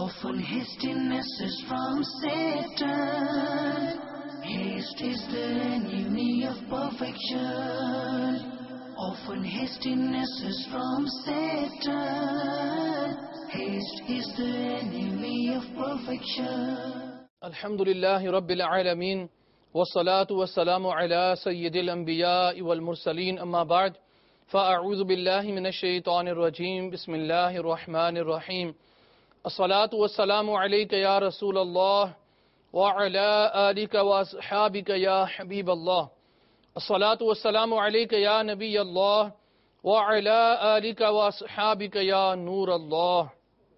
Often hastiness is from Satan. Haste is the enemy of perfection. Often hastiness is from Satan. Haste is the enemy of perfection. Alhamdulillahi Rabbil Alameen. Wassalatu wassalamu ala Sayyidil Anbiya wal Mursaleen. Amma ba'd. فأعوذ بالله من الشيطان الرجيم بسم الله الرحمن الرحيم الصلاة والسلام عليك يا رسول الله وعلى آلك وأصحابك يا حبيب الله الصلاة والسلام عليك يا نبي الله وعلى آلك وأصحابك يا نور الله.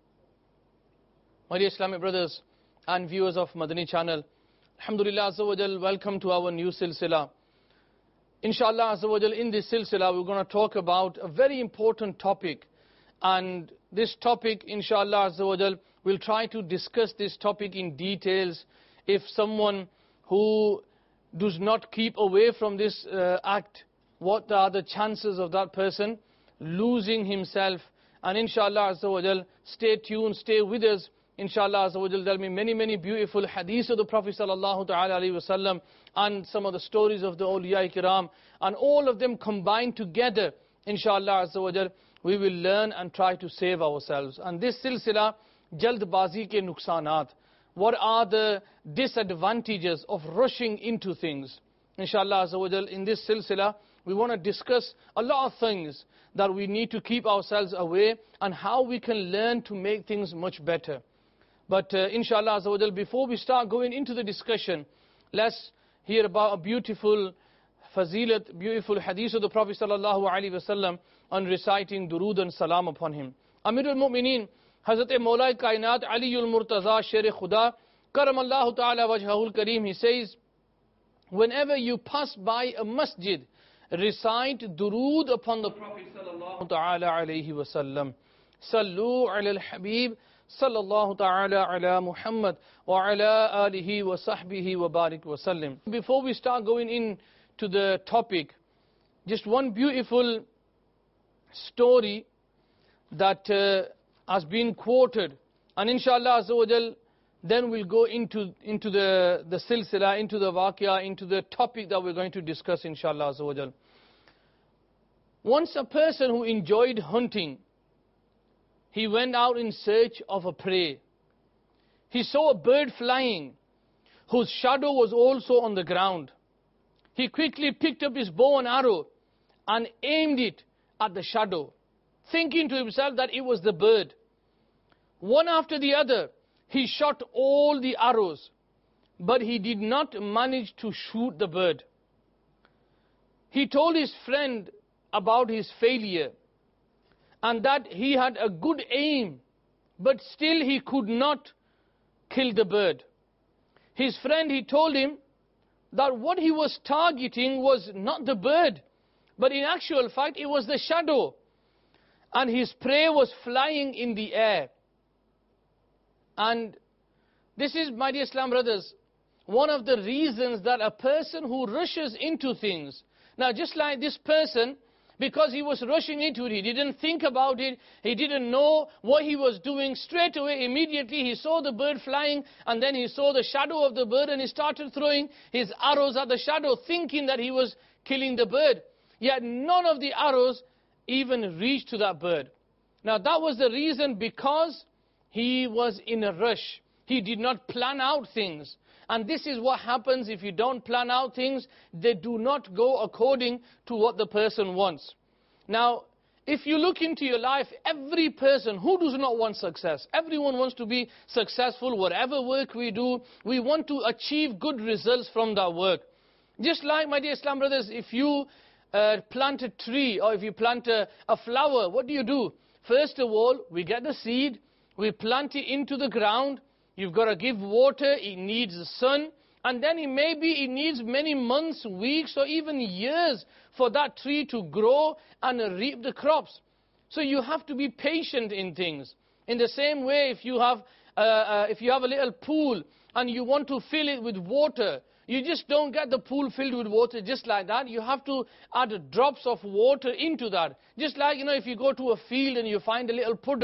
My dear Islamic brothers and viewers of Madani channel, Alhamdulillah Azza wa Jal, welcome to our new silsila. Inshallah Azza wa Jal, in this silsila we're going to talk about a very important topic, and this topic, inshallah Azza wa Jal, we'll try to discuss this topic in details. If someone who does not keep away from this act, what are the chances of that person losing himself? And inshallah Azza wa Jal, stay tuned, stay with us. Inshallah Azza wa Jal, there'll be many beautiful hadiths of the Prophet sallallahu ta'ala alayhi wa sallam, and some of the stories of the awliya kiram, and all of them combined together. Inshallah Azza wa Jal, we will learn and try to save ourselves. And this silsila, jaldbazi ke nuksanat. What are the disadvantages of rushing into things? Inshallah Azza wa Jal, in this silsila, we want to discuss a lot of things that we need to keep ourselves away, and how we can learn to make things much better. But inshallah Azza wa Jal, before we start going into the discussion, let's hear about a beautiful fazilat, beautiful hadith of the Prophet sallallahu alaihi wasallam on reciting durood and salam upon him. Amir al-Mu'mineen, Hazrat Mawla Kainat Ali al-Murtaza Sher Khuda Karamallahu ta'ala wajhahul kareem, he says, whenever you pass by a masjid, recite durood upon the Prophet sallallahu ta'ala alaihi wasallam. Sallu ala al-Habib sallallahu ta'ala ala Muhammad wa ala alihi wa sahbihi wa barik wa sallim. Before we start going into the topic, just one beautiful story that has been quoted, and inshallah Azza wa Jal, then we'll go into the silsila, into the waqia, into the topic that we're going to discuss, inshallah Azza wa Jal. Once a person who enjoyed hunting, he went out in search of a prey. He saw a bird flying, whose shadow was also on the ground. He quickly picked up his bow and arrow and aimed it at the shadow, thinking to himself that it was the bird. One after the other, he shot all the arrows, but he did not manage to shoot the bird. He told his friend about his failure, and that he had a good aim, but still he could not kill the bird. His friend, he told him that what he was targeting was not the bird, but in actual fact it was the shadow, and his prey was flying in the air. And this is, my dear Islam brothers, one of the reasons that a person who rushes into things, now just like this person, because he was rushing into it, he didn't think about it, he didn't know what he was doing, straight away, immediately he saw the bird flying, and then he saw the shadow of the bird, and he started throwing his arrows at the shadow, thinking that he was killing the bird. Yet none of the arrows even reached to that bird. Now that was the reason, because he was in a rush. He did not plan out things. And this is what happens if you don't plan out things. They do not go according to what the person wants. Now, if you look into your life, every person, who does not want success? Everyone wants to be successful. Whatever work we do, we want to achieve good results from that work. Just like, my dear Islam brothers, if you plant a tree, or if you plant a flower, what do? First of all, we get the seed, we plant it into the ground. You've got to give water, it needs the sun, and then it needs many months, weeks, or even years for that tree to grow and reap the crops. So you have to be patient in things. In the same way, if you have a little pool and you want to fill it with water, you just don't get the pool filled with water just like that. You have to add drops of water into that. Just like, if you go to a field and you find a little puddle,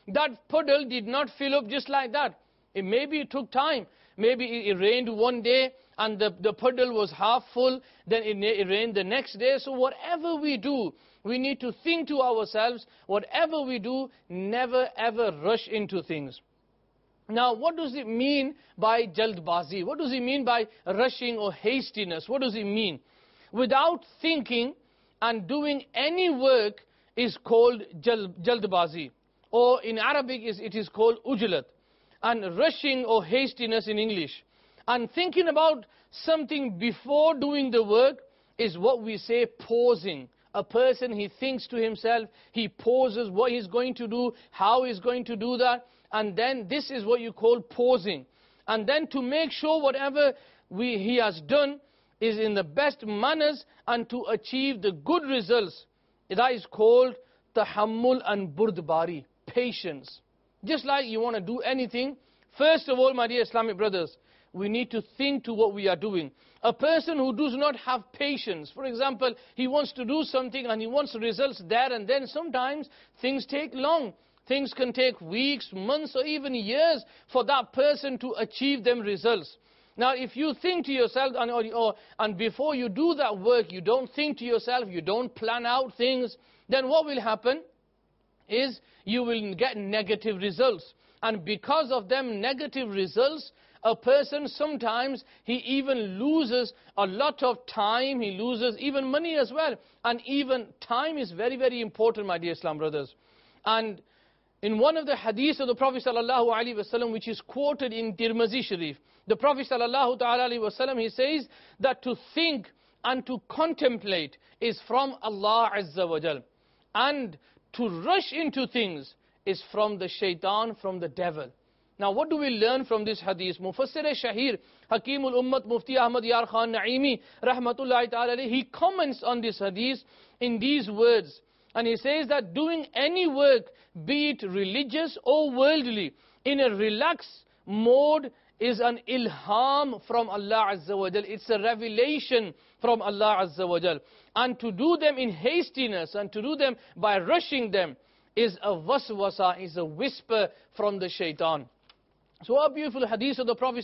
That puddle did not fill up just like that. Maybe it took time. Maybe it rained one day and the puddle was half full, then it rained the next day. So whatever we do, we need to think to ourselves, whatever we do, never ever rush into things. Now, what does it mean by jaldbazi? What does it mean by rushing or hastiness? What does it mean? Without thinking and doing any work is called jaldbazi. Or in Arabic, it is called ujlat. And rushing or hastiness in English. And thinking about something before doing the work is what we say pausing. A person, he thinks to himself, he pauses what he's going to do, how he's going to do that. And then this is what you call pausing. And then to make sure whatever he has done is in the best manners and to achieve the good results. That is called tahammul and burdbari, patience. Just like you want to do anything, first of all, my dear Islamic brothers, we need to think to what we are doing. A person who does not have patience, for example, he wants to do something and he wants results there and then, sometimes things take long. Things can take weeks, months, or even years for that person to achieve them results. Now, if you think to yourself, and before you do that work, you don't think to yourself, you don't plan out things, then what will happen is you will get negative results. And because of them negative results, a person sometimes, he even loses a lot of time, he loses even money as well. And even time is very, very important, my dear Islam brothers. And in one of the hadiths of the Prophet ﷺ, which is quoted in Tirmizi Sharif, the Prophet ﷺ, he says that to think and to contemplate is from Allah Azza wa Jal. And to rush into things is from the shaitan, from the devil. Now what do we learn from this hadith? Mufassir Shahir, Hakimul Ummat Mufti Ahmad Yar Khan Naimi, Rahmatullahi Ta'ala, he comments on this hadith in these words. And he says that doing any work, be it religious or worldly, in a relaxed mode is an ilham from Allah Azza wa Jal. It's a revelation from Allah Azza wa Jal. And to do them in hastiness and to do them by rushing them is a waswasa, is a whisper from the shaitan. So a beautiful hadith of the Prophet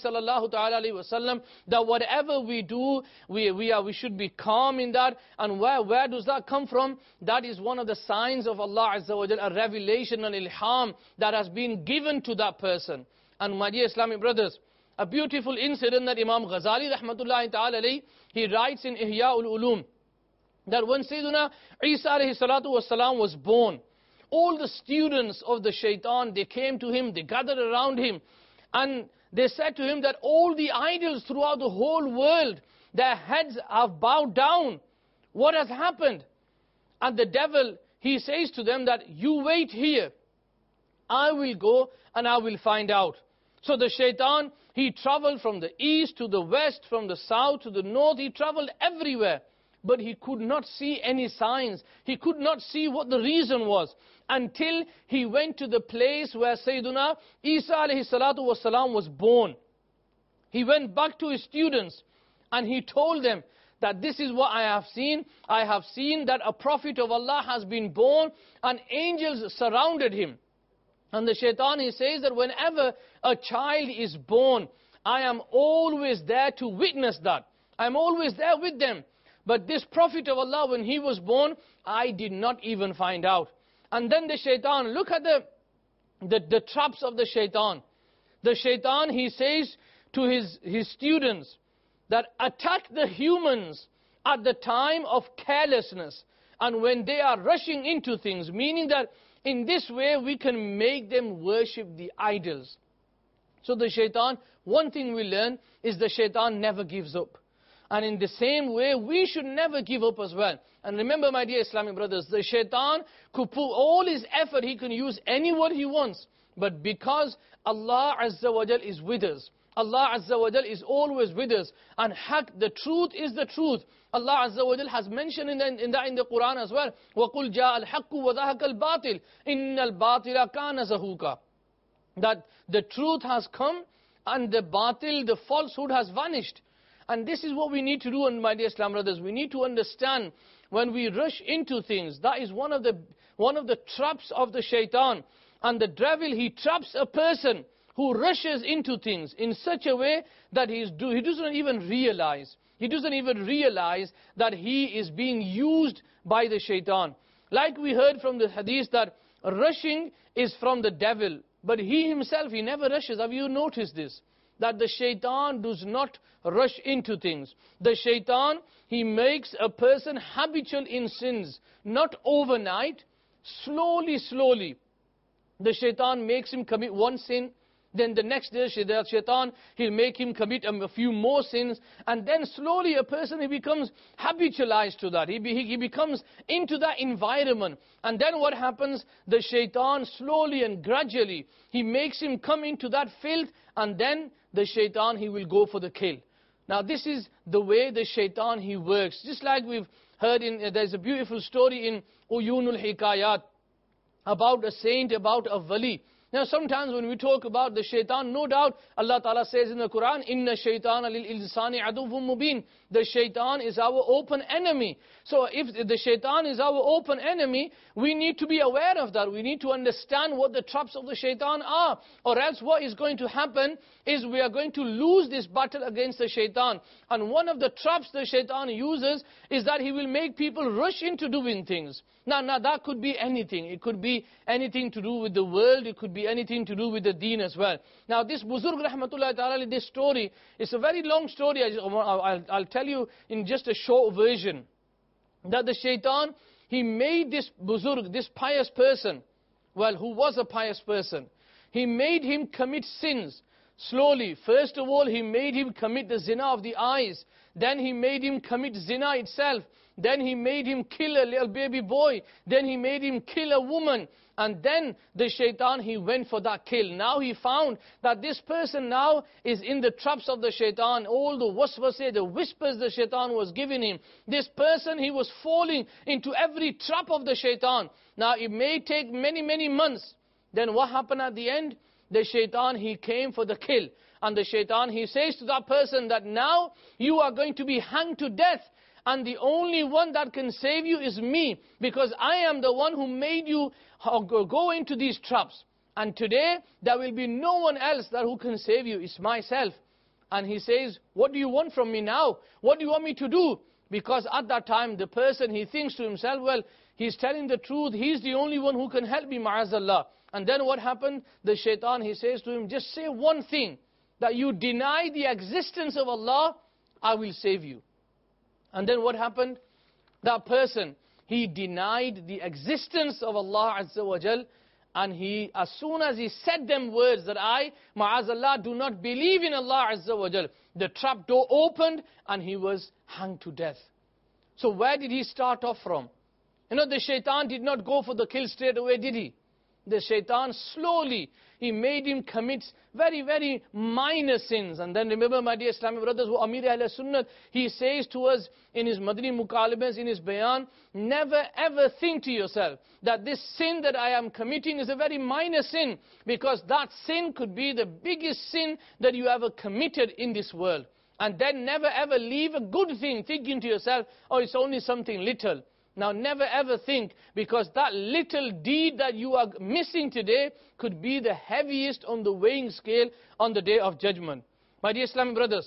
ﷺ, that whatever we do, we should be calm in that. And where does that come from? That is one of the signs of Allah Azza wa Jal, a revelation, an ilham that has been given to that person. And my dear Islamic brothers, a beautiful incident that Imam Ghazali rahmatullahi ta'ala alayhi, he writes in Ihya ul-Ulum, that when Sayyiduna Isa alayhi salatu wasalam was born, all the students of the shaitan, they came to him, they gathered around him, and they said to him that all the idols throughout the whole world, their heads have bowed down. What has happened? And the devil, he says to them that you wait here. I will go and I will find out. So the shaitan, he traveled from the east to the west, from the south to the north. He traveled everywhere. But he could not see any signs. He could not see what the reason was. Until he went to the place where Sayyiduna Isa alayhi salatu wasalam was born. He went back to his students and he told them that this is what I have seen. I have seen that a prophet of Allah has been born and angels surrounded him. And the shaitan, he says that whenever a child is born, I am always there to witness that. I am always there with them. But this prophet of Allah, when he was born, I did not even find out. And then the shaitan, look at the traps of the shaitan. The shaitan, he says to his students that attack the humans at the time of carelessness. And when they are rushing into things, meaning that in this way we can make them worship the idols. So the shaitan, one thing we learn is the shaitan never gives up. And in the same way, we should never give up as well. And remember, my dear Islamic brothers, the shaitan could put all his effort, he can use any word he wants. But because Allah Azza wa Jal is with us, Allah Azza wa Jal is always with us. And haq, the truth is the truth. Allah Azza wa Jal has mentioned in the Quran as well. وَقُلْ جَاءَ الْحَقُّ وَذَهَكَ الْبَاطِلِ إِنَّ الْبَاطِلَ كَانَ زَهُوكَ. That the truth has come and the batil, the falsehood has vanished. And this is what we need to do, my dear Islam brothers. We need to understand when we rush into things, that is one of the traps of the shaitan. And the devil, he traps a person who rushes into things in such a way that he doesn't even realize. He doesn't even realize that he is being used by the shaitan. Like we heard from the hadith that rushing is from the devil. But he himself, he never rushes. Have you noticed this? That the shaitan does not rush into things. The shaitan, he makes a person habitual in sins. Not overnight, slowly. The shaitan makes him commit one sin. Then the next day, the shaitan, he'll make him commit a few more sins. And then slowly a person, he becomes habitualized to that. He becomes into that environment. And then what happens? The shaitan slowly and gradually, he makes him come into that filth. And then the shaitan, he will go for the kill. Now this is the way the shaitan, he works. Just like we've heard there's a beautiful story in Uyunul Hikayat about a saint, about a wali. Now sometimes when we talk about the shaitan, no doubt Allah Ta'ala says in the Quran, Inna shaitana lil insani aduvum mubin. The shaitan is our open enemy. So if the shaitan is our open enemy, we need to be aware of that. We need to understand what the traps of the shaitan are. Or else what is going to happen is we are going to lose this battle against the shaitan. And one of the traps the shaitan uses is that he will make people rush into doing things. Now that could be anything. It could be anything to do with the world. It could be anything to do with the deen as well. Now this Buzurg Rahmatullahi Ta'ala, this story, it's a very long story. I'll tell you in just a short version. That the shaitan, he made this Buzurg, this pious person, well, who was a pious person, he made him commit sins slowly. First of all, he made him commit the zina of the eyes. Then he made him commit zina itself. Then he made him kill a little baby boy. Then he made him kill a woman. And then the shaitan, he went for that kill. Now he found that this person now is in the traps of the shaitan. All the waswaseh, the whispers the shaitan was giving him. This person, he was falling into every trap of the shaitan. Now it may take many months. Then what happened at the end? The shaitan, he came for the kill. And the shaitan, he says to that person that now you are going to be hanged to death. And the only one that can save you is me. Because I am the one who made you go into these traps. And today, there will be no one else who can save you. It's myself. And he says, what do you want from me now? What do you want me to do? Because at that time, the person, he thinks to himself, well, he's telling the truth. He's the only one who can help me, ma'azallah. And then what happened? The shaitan, he says to him, just say one thing. That you deny the existence of Allah, I will save you. And then what happened? That person, he denied the existence of Allah Azza wa Jal. And he, as soon as he said them words that I, ma'azallah, do not believe in Allah Azza wa Jal, the trap door opened and he was hanged to death. So where did he start off from? You know, the shaitan did not go for the kill straight away, did he? The shaitan slowly, he made him commit very minor sins. And then remember, my dear Islamic brothers, who Amir Ahl Sunnah, he says to us in his Madani Mukalibas, in his Bayan, never ever think to yourself that this sin that I am committing is a very minor sin. Because that sin could be the biggest sin that you ever committed in this world. And then never ever leave a good thing thinking to yourself, oh, it's only something little. Now never ever think, because that little deed that you are missing today could be the heaviest on the weighing scale on the day of judgment. My dear Islamic brothers,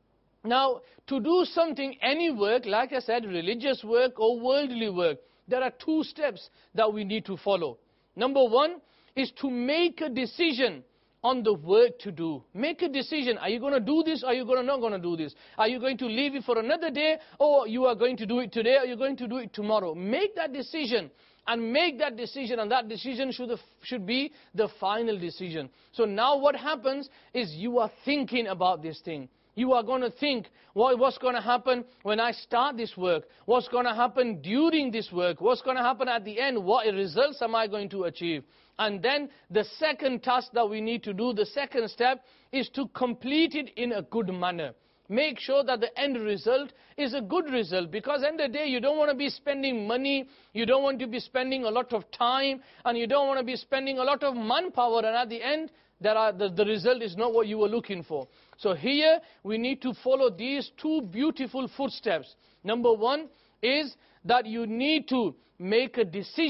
now to do something, any work, like I said, religious work or worldly work, there are two steps that we need to follow. Number one is to make a decision on the work to do. Make a decision. Are you going to do this? Or are you not going to do this? Are you going to leave it for another day? Or you are going to do it today? Or you are going to do it tomorrow? Make that decision. And make that decision. And that decision should be the final decision. So now what happens is you are thinking about this thing. You are going to think, what's going to happen when I start this work? What's going to happen during this work? What's going to happen at the end? What results am I going to achieve? And then the second task that we need to do, the second step, is to complete it in a good manner. Make sure that the end result is a good result. Because at the end of the day, you don't want to be spending money, you don't want to be spending a lot of time, and you don't want to be spending a lot of manpower, and at the end, the result is not what you were looking for. So here, we need to follow these two beautiful footsteps. Number one is that you need to make a decision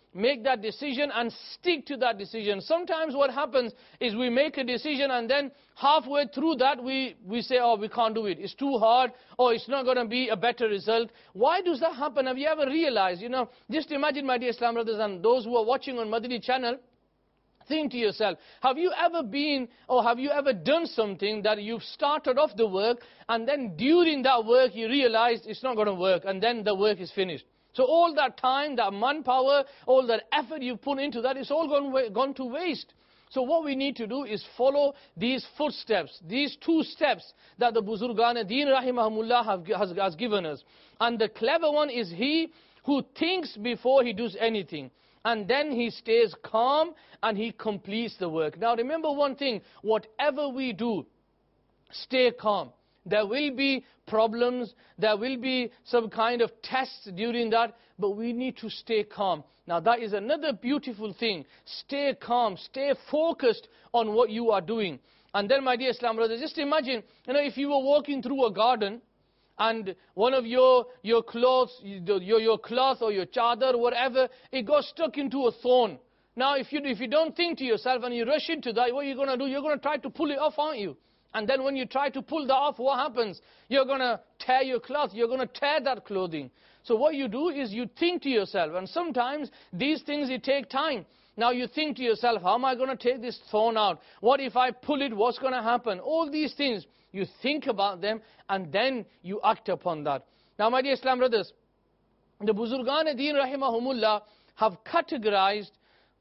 make that decision and stick to that decision. Sometimes what happens is we make a decision and then halfway through that we say, oh, we can't do it. It's too hard, or it's not going to be a better result. Why does that happen? Have you ever realized? Just imagine, my dear Islam brothers and those who are watching on Madani channel, think to yourself, have you ever been or have you ever done something that you've started off the work and then during that work you realized it's not going to work and then the work is finished? So all that time, that manpower, all that effort you put into that, it's all gone to waste. So what we need to do is follow these footsteps, these 2 steps that the Buzurgan-e-Deen rahimahumullah has given us. And the clever one is he who thinks before he does anything. And then he stays calm and he completes the work. Now remember one thing, whatever we do, stay calm. There will be problems, there will be some kind of tests during that, but we need to stay calm. Now that is another beautiful thing. Stay calm, stay focused on what you are doing. And then, my dear Islam brothers, just imagine, if you were walking through a garden and one of your clothes, your cloth or your chadar, whatever, it got stuck into a thorn. Now if you don't think to yourself and you rush into that, what are you going to do? You're going to try to pull it off, aren't you? And then when you try to pull that off, what happens? You're going to tear your cloth. You're going to tear that clothing. So what you do is you think to yourself. And sometimes these things, it take time. Now you think to yourself, how am I going to take this thorn out? What if I pull it? What's going to happen? All these things, you think about them and then you act upon that. Now, my dear Islam brothers, the Buzurgan-e-Deen rahimahumullah have categorized,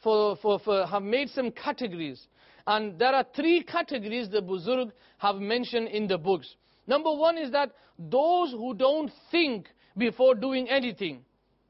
have made some categories. And there are 3 categories the Buzurg have mentioned in the books. Number 1 is that those who don't think before doing anything,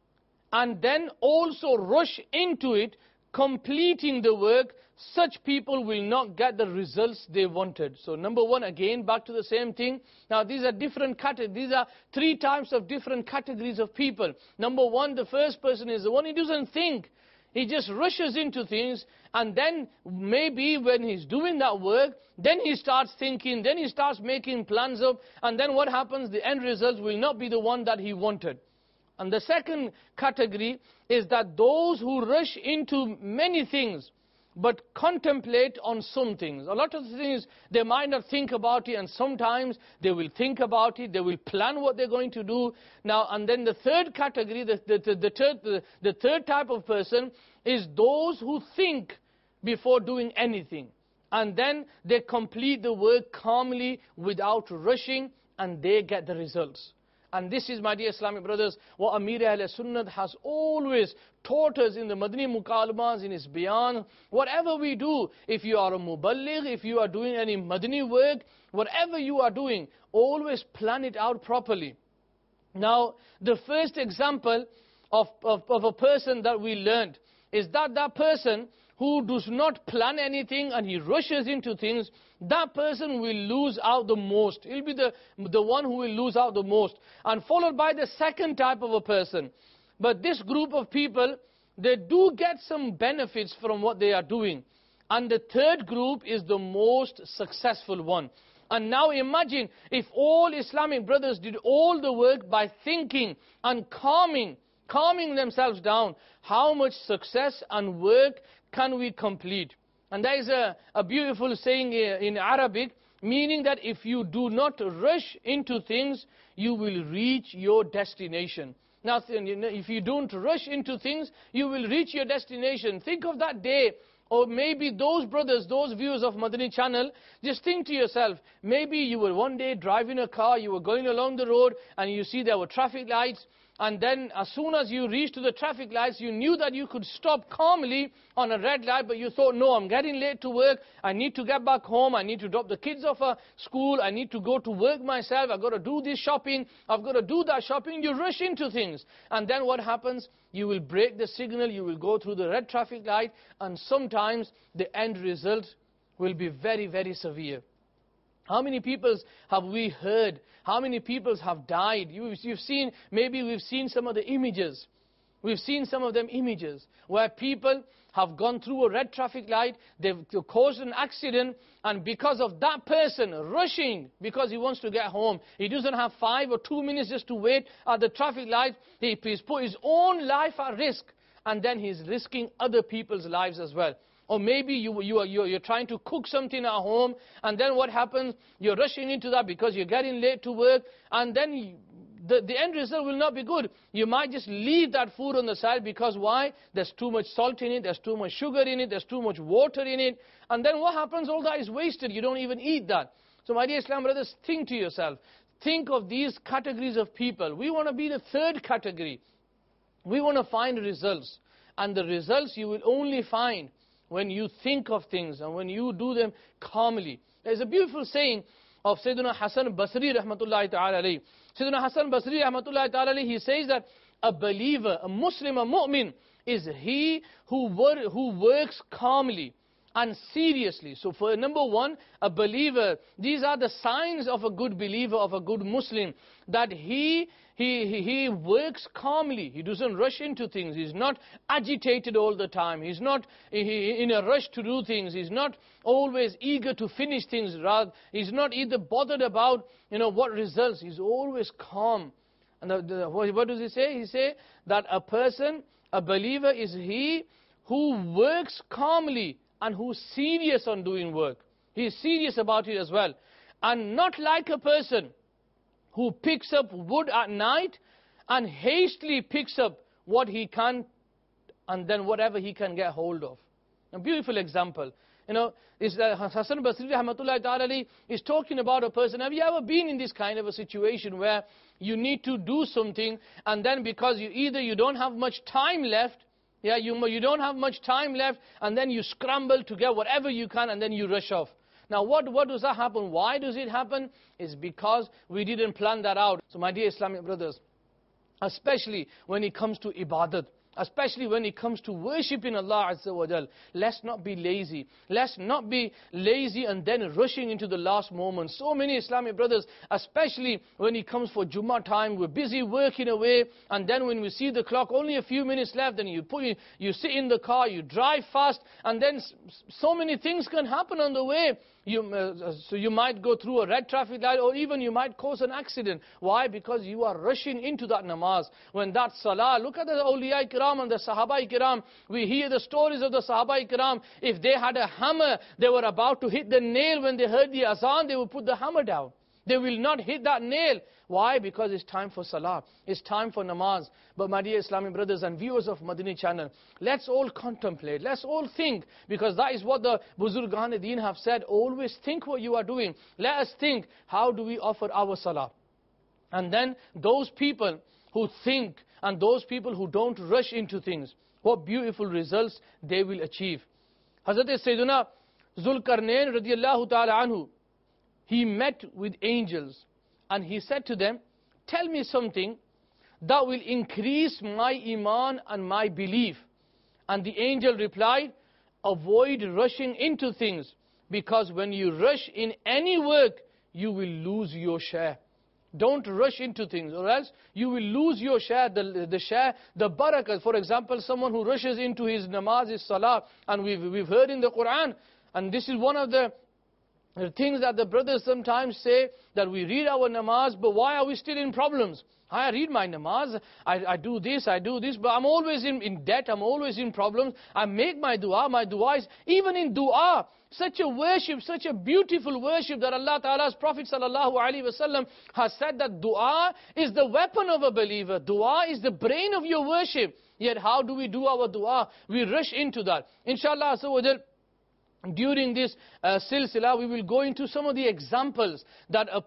and then also rush into it, completing the work, such people will not get the results they wanted. So number 1, again, back to the same thing. Now these are different categories. These are 3 types of different categories of people. Number 1, the first person is the one who doesn't think. He just rushes into things, and then maybe when he's doing that work, then he starts thinking, then he starts making plans up, and then what happens? The end result will not be the one that he wanted. And the second category is that those who rush into many things, but contemplate on some things. A lot of things, they might not think about it, and sometimes they will think about it, they will plan what they're going to do. Now, and then the third category, the third type of person is those who think before doing anything. And then they complete the work calmly, without rushing, and they get the results. And this is, my dear Islamic brothers, what Amir Ahl Sunnat has always taught us in the Madani Mukalamas, in his Bayan. Whatever we do, if you are a Muballigh, if you are doing any Madani work, whatever you are doing, always plan it out properly. Now, the first example of a person that we learned is that person who does not plan anything and he rushes into things, that person will lose out the most. He'll be the one who will lose out the most. And followed by the second type of a person. But this group of people, they do get some benefits from what they are doing. And the third group is the most successful one. And now imagine if all Islamic brothers did all the work by thinking and calming themselves down, how much success and work can we complete? And there is a beautiful saying in Arabic, meaning that if you do not rush into things, you will reach your destination. Now, if you don't rush into things, you will reach your destination. Think of that day, or maybe those brothers, those viewers of Madani channel, just think to yourself, maybe you were one day driving a car, you were going along the road, and you see there were traffic lights, and then as soon as you reached to the traffic lights, you knew that you could stop calmly on a red light, but you thought, no, I'm getting late to work, I need to get back home, I need to drop the kids off at school, I need to go to work myself, I've got to do this shopping, I've got to do that shopping. You rush into things. And then what happens? You will break the signal, you will go through the red traffic light, and sometimes the end result will be very, very severe. How many people have we heard? How many people have died? You've seen, maybe we've seen some of the images. We've seen some of them images where people have gone through a red traffic light, they've caused an accident, and because of that person rushing, because he wants to get home, he doesn't have 5 or 2 minutes just to wait at the traffic light, he's put his own life at risk. and then he's risking other people's lives as well. Or maybe you're trying to cook something at home, and then what happens? You're rushing into that because you're getting late to work, and then the end result will not be good. You might just leave that food on the side because why? There's too much salt in it, there's too much sugar in it, there's too much water in it, and then what happens? All that is wasted. You don't even eat that. So my dear Islam brothers, think to yourself. Think of these categories of people. We want to be the third category. We want to find results. And the results you will only find when you think of things and when you do them calmly. There's a beautiful saying of Sayyidina Hasan Basri rahmatullahi ta'ala alayhi. Sayyidina Hasan Basri rahmatullahi ta'ala alayhi, he says that a believer, a Muslim, a mu'min, is he who works calmly and seriously. So for number one, a believer, these are the signs of a good believer, of a good Muslim, that he works calmly. He doesn't rush into things. He's not agitated all the time. He's not in a rush to do things. He's not always eager to finish things. Rather, he's not either bothered about what results. He's always calm. And what does he say? He say that a believer is he who works calmly and who's serious on doing work. He's serious about it as well. And not like a person who picks up wood at night and hastily picks up what he can and then whatever he can get hold of. A beautiful example. Is Hasan Basri rahmatullahi ta'ala is talking about a person. Have you ever been in this kind of a situation where you need to do something, and then because you don't have much time left, you don't have much time left, and then you scramble to get whatever you can, and then you rush off. Now what does that happen? Why does it happen? It's because we didn't plan that out. So my dear Islamic brothers, especially when it comes to ibadat, especially when it comes to worshipping Allah Azza wa Jal, let's not be lazy. Let's not be lazy and then rushing into the last moment. So many Islamic brothers, especially when it comes for Jummah time, we're busy working away, and then when we see the clock, only a few minutes left, then you sit in the car, you drive fast, and then so many things can happen on the way. So you might go through a red traffic light, or even you might cause an accident. Why? Because you are rushing into that namaz. When that salah, look at the awliya kiram and the sahaba kiram. We hear the stories of the sahaba kiram. If they had a hammer, they were about to hit the nail. When they heard the azan, they would put the hammer down. They will not hit that nail. Why? Because it's time for salah. It's time for namaz. But my dear Islamic brothers and viewers of Madani channel, let's all contemplate. Let's all think. Because that is what the Buzurgan-e-Deen have said. Always think what you are doing. Let us think, how do we offer our salah? And then those people who think and those people who don't rush into things, what beautiful results they will achieve. Hazrat Sayyiduna Zulkarnain radiyallahu ta'ala anhu, he met with angels and he said to them, tell me something that will increase my iman and my belief. And the angel replied, avoid rushing into things, because when you rush in any work, you will lose your share. Don't rush into things, or else you will lose your share, the share, the barakah. For example, someone who rushes into his namaz, his salah, and we've heard in the Quran, and this is one of the things that the brothers sometimes say, that we read our namaz, but why are we still in problems? I read my namaz, I do this, but I'm always in debt, I'm always in problems. I make my dua is, even in dua, such a worship, such a beautiful worship that Allah Ta'ala's Prophet Sallallahu Alaihi Wasallam has said that dua is the weapon of a believer. Dua is the brain of your worship. Yet how do we do our dua? We rush into that. Inshallah, during this silsila, we will go into some of the examples that a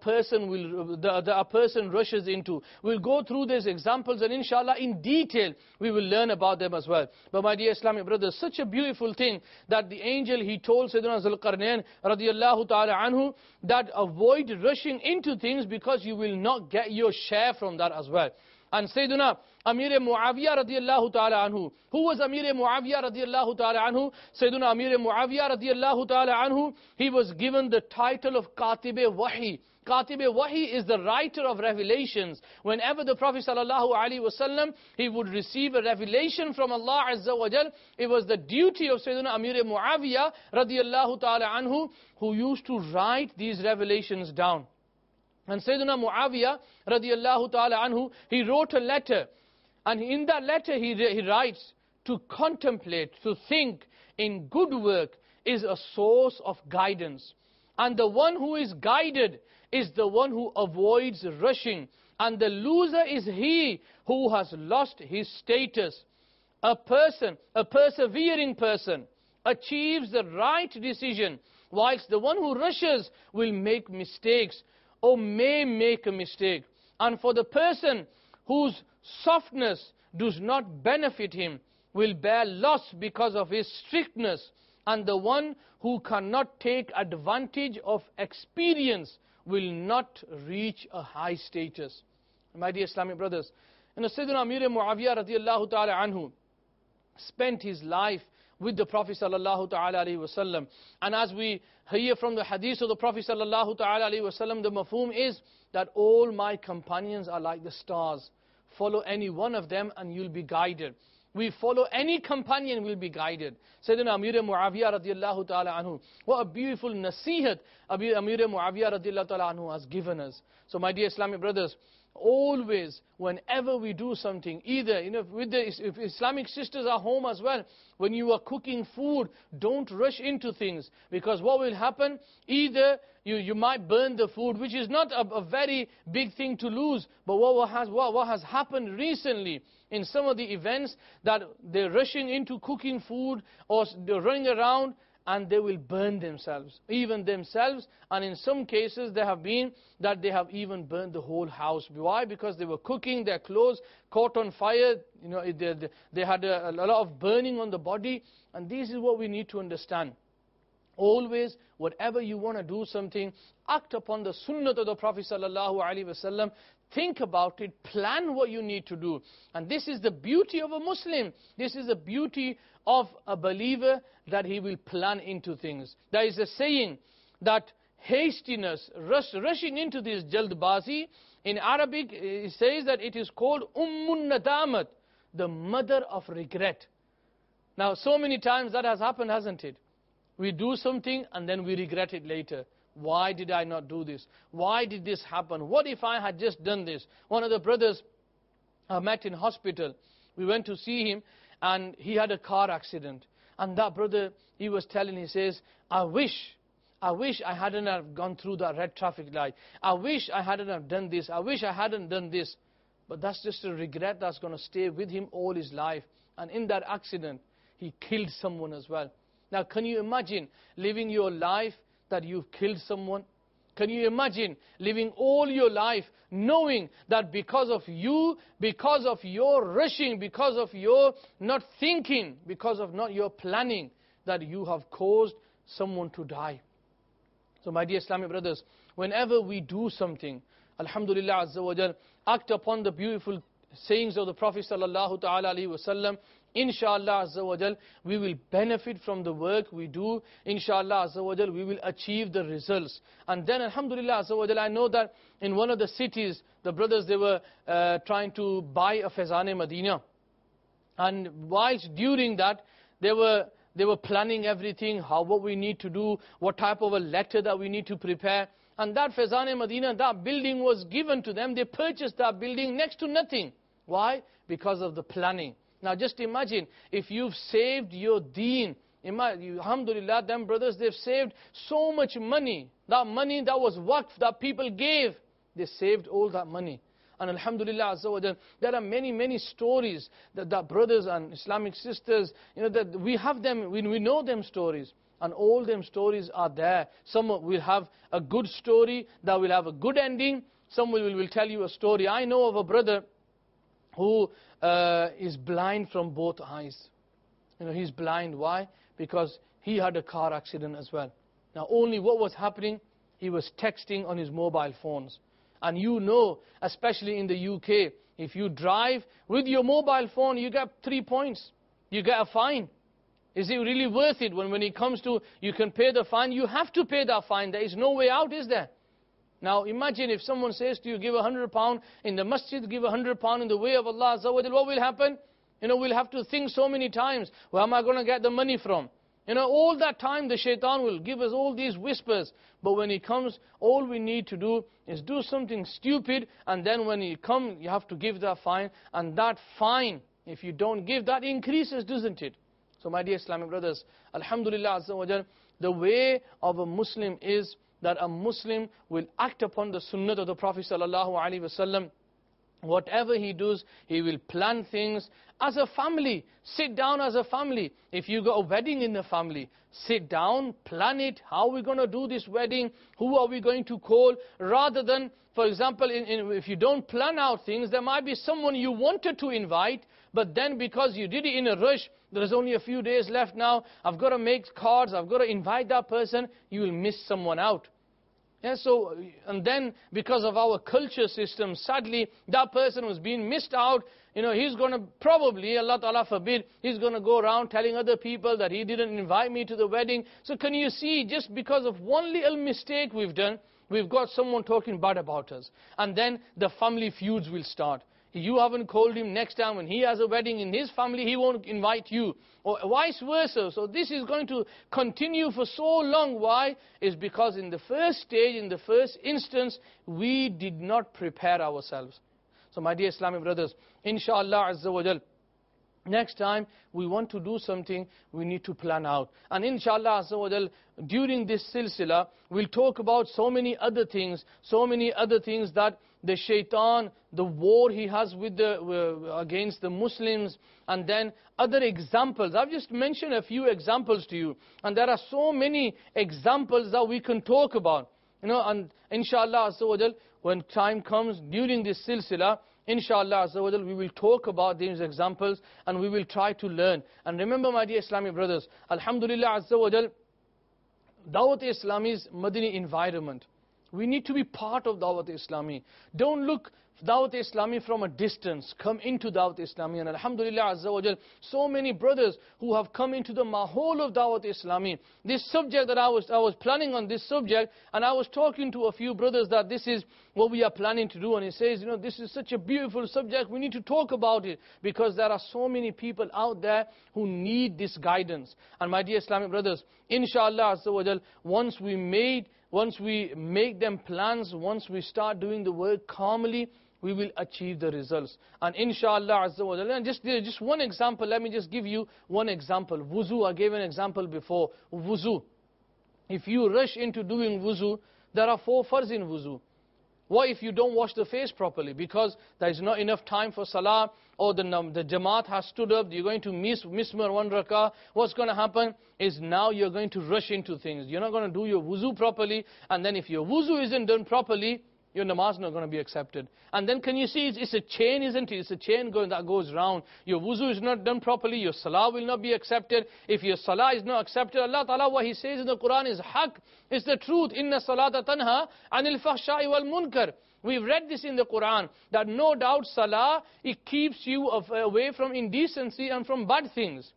person rushes into. We'll go through these examples, and inshallah, in detail, we will learn about them as well. But my dear Islamic brothers, such a beautiful thing that the angel, he told Sayyidina Zulkarnain radiyallahu ta'ala anhu, that avoid rushing into things because you will not get your share from that as well. And Sayyidina Amir Muawiyah radiyallahu ta'ala anhu. Who was Amir Muawiyah radiyallahu ta'ala anhu? Sayyidina Amir Muawiyah radiyallahu ta'ala anhu, he was given the title of Katib-e-Wahi. Katib-e-Wahi is the writer of revelations. Whenever the Prophet sallallahu alaihi wasallam, he would receive a revelation from Allah Azza wa Jal, it was the duty of Sayyidina Amir Muawiyah radiyallahu ta'ala anhu, who used to write these revelations down. And Sayyidina Muawiyah radiyallahu ta'ala anhu, he wrote a letter. And in that letter he writes to contemplate, to think in good work is a source of guidance. And the one who is guided is the one who avoids rushing. And the loser is he who has lost his status. A persevering person, achieves the right decision, whilst the one who rushes will make mistakes or may make a mistake. And for the person whose softness does not benefit him, will bear loss because of his strictness. And the one who cannot take advantage of experience will not reach a high status. My dear Islamic brothers, Sayyidina Amir Muawiyah radiallahu ta'ala anhu spent his life with the Prophet sallallahu ta'ala alayhi wasallam. And as we hear from the hadith of the Prophet sallallahu ta'ala alayhi wasallam, the mafhum is that all my companions are like the stars. Follow any one of them and you'll be guided. We follow any companion, will be guided. Sayyidina Amir Muawiyah radiallahu ta'ala anhu. What a beautiful nasihat Amir Muawiyah radiallahu ta'ala anhu has given us. So my dear Islamic brothers, always, whenever we do something, either, if Islamic sisters are home as well, when you are cooking food, don't rush into things. Because what will happen, either you might burn the food, which is not a very big thing to lose. But what has happened recently in some of the events, that they're rushing into cooking food, or they're running around, and they will burn themselves, even themselves. And in some cases there have been that they have even burned the whole house. Why? Because they were cooking, their clothes caught on fire, they had a lot of burning on the body. And this is what we need to understand. Always, whatever you want to do something, act upon the sunnah of the Prophet sallallahu alaihi wasallam. Think about it, plan what you need to do. And this is the beauty of a Muslim. This is the beauty of a believer, that he will plan into things. There is a saying that hastiness, rushing into this jaldbazi, in Arabic it says that it is called Ummun Nadamat, the mother of regret. Now so many times that has happened, hasn't it? We do something and then we regret it later. Why did I not do this? Why did this happen? What if I had just done this? One of the brothers I met in hospital, we went to see him, and he had a car accident. And that brother, he was telling, he says, I wish I hadn't have gone through that red traffic light. I wish I hadn't have done this. I wish I hadn't done this. But that's just a regret that's going to stay with him all his life. And in that accident, he killed someone as well. Now, can you imagine living your life that you've killed someone? Can you imagine living all your life knowing that because of you, because of your rushing, because of your not thinking, because of not your planning, that you have caused someone to die? So my dear Islamic brothers, whenever we do something, Alhamdulillah Azza wa Jal, act upon the beautiful sayings of the Prophet sallallahu ta'ala alayhi wa sallam. Inshallah Azza wa Jal, we will benefit from the work we do. Inshallah Azza wa Jal, we will achieve the results. And then Alhamdulillah Azza wa Jal, I know that in one of the cities, the brothers, they were trying to buy a Faizan Medina. And whilst during that, they were planning everything, what we need to do, what type of a letter that we need to prepare. And that Faizan Medina, that building was given to them. They purchased that building next to nothing. Why? Because of the planning. Now just imagine, if you've saved your deen, alhamdulillah, them brothers, they've saved so much money. That money that was waqf, that people gave, they saved all that money. And alhamdulillah, there are many stories that brothers and Islamic sisters, that we have them, we know them stories. And all them stories are there. Some will have a good story, that will have a good ending. Some will tell you a story. I know of a brother who is blind from both eyes. He's blind. Why? Because he had a car accident as well. Now only what was happening, he was texting on his mobile phones. And especially in the UK, if you drive with your mobile phone, you get 3 points. You get a fine. Is it really worth it? When it comes to, you can pay the fine, you have to pay that fine. There is no way out, is there? Now imagine if someone says to you, give £100 in the masjid, give £100 in the way of Allah Azza wa Jal, what will happen? We'll have to think so many times, where am I going to get the money from? All that time the shaitan will give us all these whispers. But when he comes, all we need to do is do something stupid, and then when he comes, you have to give that fine. And that fine If you don't give, that increases, doesn't it? So my dear Islamic brothers, Alhamdulillah Azza wa Jal, the way of a Muslim is that a Muslim will act upon the sunnah of the Prophet sallallahu alaihi wasallam. Whatever he does, he will plan things as a family. Sit down as a family. If you got a wedding in the family, sit down, plan it. How are we going to do this wedding? Who are we going to call? Rather than, for example, if you don't plan out things, there might be someone you wanted to invite, but then because you did it in a rush, there's only a few days left now, I've got to make cards, I've got to invite that person, you will miss someone out. Yeah, so, and then because of our culture system, sadly, that person was being missed out. He's going to probably, Allah Ta'ala forbid, he's going to go around telling other people that he didn't invite me to the wedding. So can you see, just because of one little mistake we've done, we've got someone talking bad about us. And then the family feuds will start. You haven't called him, next time when he has a wedding in his family, he won't invite you. Or vice versa. So this is going to continue for so long. Why? Is because in the first stage, in the first instance, we did not prepare ourselves. So my dear Islamic brothers, inshallah Azza wa Jal, next time we want to do something, we need to plan out. And inshallah Azza wa Jal, during this silsila, we'll talk about so many other things that the shaitan, the war he has with against the Muslims, and then other examples. I've just mentioned a few examples to you, and there are so many examples that we can talk about. And inshallah Azza wa Jal, when time comes during this silsila, inshallah Azza wa Jal, we will talk about these examples and we will try to learn. And remember, my dear Islamic brothers, Alhamdulillah Azza wa Jal, Dawat-e-Islami's Madani environment. We need to be part of Dawat-e-Islami. Don't look Dawat-e-Islami from a distance. Come into Dawat-e-Islami. And Alhamdulillah Azza wa Jal, so many brothers who have come into the mahol of Dawat-e-Islami. This subject that I was planning on this subject, and I was talking to a few brothers that this is what we are planning to do. And he says, this is such a beautiful subject, we need to talk about it. Because there are so many people out there who need this guidance. And my dear Islamic brothers, inshallah Azza wa Jal, once we make them plans, once we start doing the work calmly, we will achieve the results. And inshallah Azza wa Jalla, and just one example, let me just give you one example. Wuzu, I gave an example before. Wuzu. If you rush into doing wuzu, there are 4 farz in wuzu. What if you don't wash the face properly? Because there is not enough time for salah, or the jamaat has stood up, you're going to miss one rakah. What's going to happen is now you're going to rush into things. You're not going to do your wuzu properly, and then if your wuzu isn't done properly, your namaz is not going to be accepted. And then can you see, it's a chain, isn't it? It's a chain that goes round. Your wuzu is not done properly, your salah will not be accepted. If your salah is not accepted, Allah Ta'ala, what He says in the Quran is haqq, is the truth. Inna salata tanha anil fahsha'i wal munkar. We've read this in the Quran, that no doubt salah, it keeps you away from indecency and from bad things.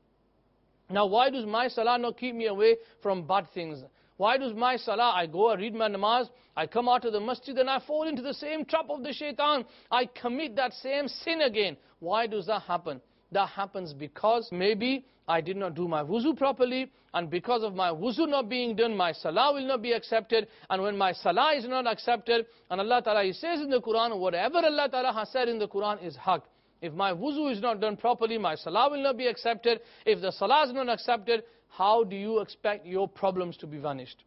Now why does my salah not keep me away from bad things? Why does my salah, I go, I read my namaz, I come out of the masjid and I fall into the same trap of the shaitan. I commit that same sin again. Why does that happen? That happens because maybe I did not do my wuzu properly, and because of my wuzu not being done, my salah will not be accepted. And when my salah is not accepted, and Allah Ta'ala, He says in the Quran, whatever Allah Ta'ala has said in the Quran is haqq. If my wuzu is not done properly, my salah will not be accepted. If the salah is not accepted, how do you expect your problems to be vanished?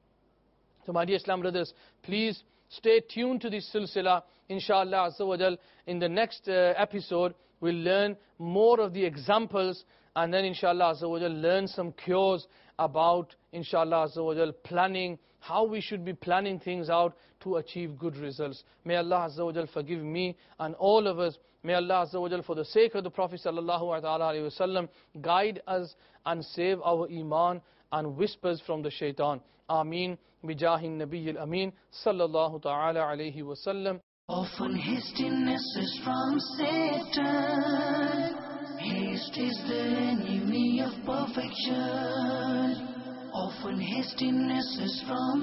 So my dear Islam brothers, please stay tuned to this silsila. Inshallah Azza wa Jal, in the next episode, we'll learn more of the examples, and then inshallah Azza wa Jal, learn some cures about, inshallah Azza wa Jal, planning, how we should be planning things out to achieve good results. May Allah Azza wa Jal forgive me and all of us. May Allah Azza wa Jal, for the sake of the Prophet sallallahu alaihi wasallam, guide us and save our iman and whispers from the shaitan. Ameen. Bijahin Nabiyil Ameen. Sallallahu ta'ala alayhi wasallam. Often hastiness is from Satan. Haste is the enemy of perfection. Often hastiness is from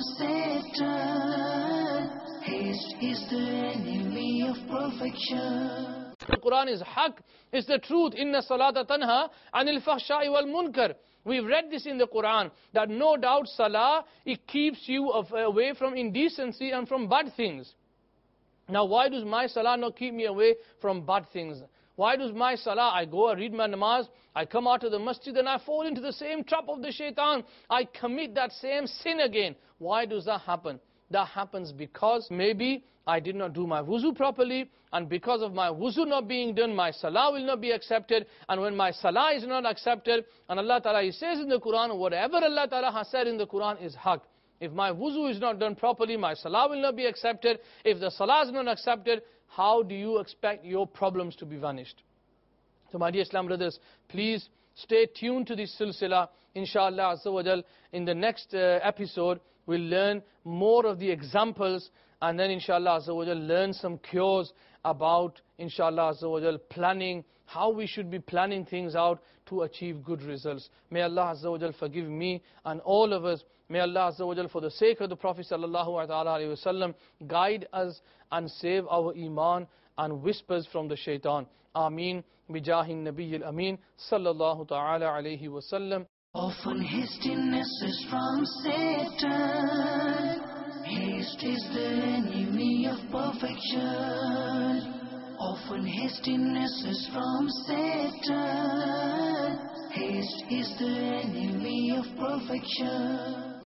Satan. Haste is the enemy of perfection. The Quran is haqq, is the truth. Inna salata tanha anil fahsha'i wal munkar. We've read this in the Quran, that no doubt salah, it keeps you away from indecency and from bad things. Now why does my salah not keep me away from bad things? Why does my salah, I go, I read my namaz, I come out of the masjid and I fall into the same trap of the shaitan. I commit that same sin again. Why does that happen? That happens because maybe I did not do my wuzu properly, and because of my wuzu not being done, my salah will not be accepted. And when my salah is not accepted, and Allah Ta'ala, He says in the Quran, whatever Allah Ta'ala has said in the Quran is haqq. If my wuzu is not done properly, my salah will not be accepted. If the salah is not accepted, how do you expect your problems to be vanished? So my dear Islam brothers, please stay tuned to this silsila. Inshallah Azza wa Jal, in the next episode, we'll learn more of the examples, and then inshallah Azza wa Jal, learn some cures about, inshallah Azza wa Jal, planning, how we should be planning things out to achieve good results. May Allah Azza wa Jal forgive me and all of us. May Allah Azza wa Jal, for the sake of the Prophet Sallallahu Alaihi Wasallam, guide us and save our iman and whispers from the shaitan. Ameen. Bijahin Nabiyil Ameen. Sallallahu Ta'ala Alaihi Wasallam. Often hastiness is from Satan. Haste is the enemy of perfection. Often hastiness is from Satan. Haste is the enemy of perfection.